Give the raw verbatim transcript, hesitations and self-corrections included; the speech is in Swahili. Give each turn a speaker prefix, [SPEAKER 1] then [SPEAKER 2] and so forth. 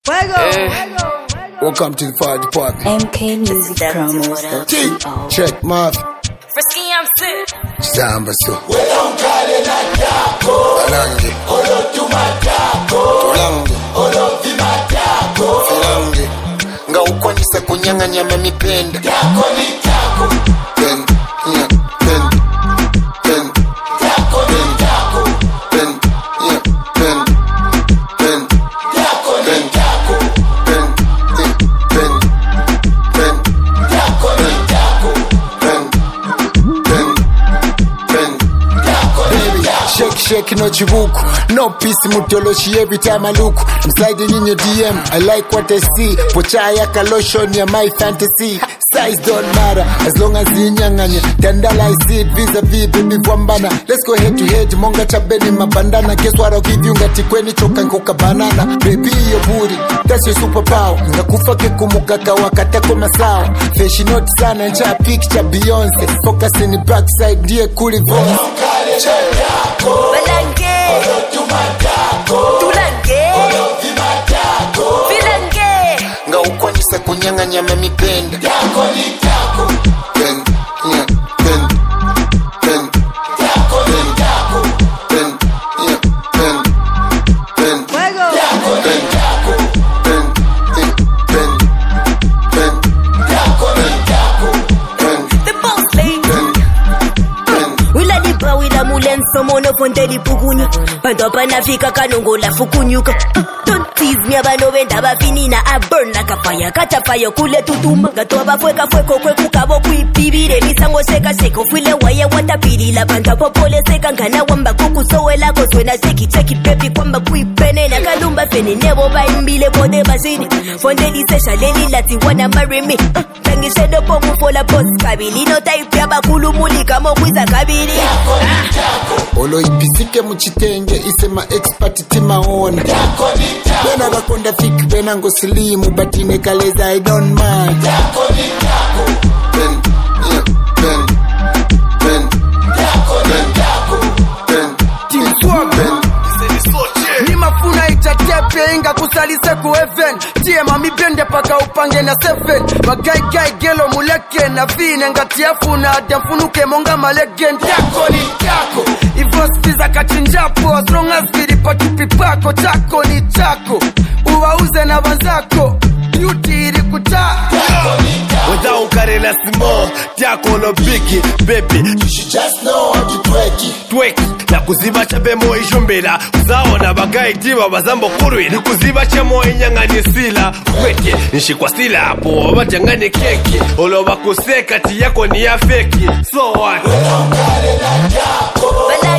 [SPEAKER 1] Hey. Welcome to the fire department.
[SPEAKER 2] M K Music Promo.
[SPEAKER 1] Check my
[SPEAKER 3] Frisky, I'm sick.
[SPEAKER 1] Samba so.
[SPEAKER 4] We don't got it like Jaco.
[SPEAKER 1] Alange.
[SPEAKER 4] Olo tu matako.
[SPEAKER 1] Alange.
[SPEAKER 4] Olo vi matako.
[SPEAKER 1] Alange. Nga ukwanisa kunyanga nyama mipenda.
[SPEAKER 4] Jaco ni Jaco.
[SPEAKER 1] Ben, yeah, ben, ben.
[SPEAKER 4] Jaco ni Jaco.
[SPEAKER 1] Ben, yeah, ben, ben.
[SPEAKER 4] Jaco ni Jaco.
[SPEAKER 1] Ben, yeah, ben, ben.
[SPEAKER 4] Jaco ni Jaco.
[SPEAKER 1] Ben, ben, ben.
[SPEAKER 4] Jaco ni
[SPEAKER 1] Baby,
[SPEAKER 4] Jaco.
[SPEAKER 1] shake, shake, no chibuku. No peace, mutoloshi every time I look. I'm sliding in your D M, I like what I see. Pochaya kaloshon ya my fantasy. Size don't matter, as long as inyanganya. Dandala I see it vis-a-vis, baby vwambana. Let's go head to head, monga chabeni mabandana. Guess what I'll give you, ngati kweni choka nkoka banana. Baby your booty, that's your superpower. Ngakufa kekumukaka wakateko masawa. Feshi not sana, ncha picture Beyonce. Focus in the backside, ndiye kuli voice.
[SPEAKER 4] Jaco.
[SPEAKER 3] Balange.
[SPEAKER 4] Olo tu matako.
[SPEAKER 3] Tulange.
[SPEAKER 4] Olo vi matako.
[SPEAKER 3] Bilange.
[SPEAKER 1] Nga ukwanisa kunyanga nyama mipenda.
[SPEAKER 4] Jaco ni Jaco.
[SPEAKER 1] Ben, yeah, ben, ben.
[SPEAKER 4] Jaco ni Jaco.
[SPEAKER 1] Ben, yeah, ben, ben.
[SPEAKER 4] Jaco ni Jaco.
[SPEAKER 1] Ben, yeah, ben, ben,
[SPEAKER 4] Jaco ni Jaco.
[SPEAKER 1] ben,
[SPEAKER 3] The boss lady.
[SPEAKER 1] ben, ben.
[SPEAKER 3] Wila lipa wila mulenso mono pondeli pukunyu. Pando panafika kanongola fukunyuka. Don't tease me abano benda bafinina. I burn like a fire. Kacha fire kule tutuma. Gato abafueka fueko kweku kabo kuipibire. Misango seka seko file waye watapiri. La banda popole seka ngana wamba kuku sowe lako swena seki cheki baby kwamba kuipene. Na kalumba fene nebo ba imbile bode basini. Fondeli sesha leli lati wanna marry me. Uh, Tangi shedo poku fola post kabili. No type ya bakulu muli kamo kwiza kabili.
[SPEAKER 1] Olo ipisike muchitenge isema expert timaona.
[SPEAKER 4] Jaco ni Jaco.
[SPEAKER 1] Bena bakonda fik bena ngo slimu batine kaleza I don't mind.
[SPEAKER 4] Jaco ni Jaco.
[SPEAKER 1] Ben, yeah, ben, ben,
[SPEAKER 4] Jaco ni Jaco.
[SPEAKER 1] ben,
[SPEAKER 5] Team Swag.
[SPEAKER 1] ben.
[SPEAKER 5] Ni mafuna itatepe inga kusalise ku heaven. Tie mami bende paka upange na seven. Bagai gai gelo muleke na vine ngati afuna adamfunuke monga malegen. Jaco ni Jaco. Ivo spiza kachinjapo as long as vilipo tupipako. Jaco ni Jaco. Uwauze na banzako. Beauty ili kuta.
[SPEAKER 4] Jaco ni Jaco.
[SPEAKER 6] Without Karela Simon, Jaco no biggie, baby.
[SPEAKER 4] You should just know how to twerk it.
[SPEAKER 6] Twerk, na kuziba chabemo ijumbela. Uzaona bagai diwa bazambo kurwi. Ni kuziba chemo inyangani sila. Kweke, nishikwa sila hapo, wajangani keki. Olo wakuseka ti yako ni ya feki. So what?
[SPEAKER 4] We don't got it like Jaco.
[SPEAKER 3] Balange.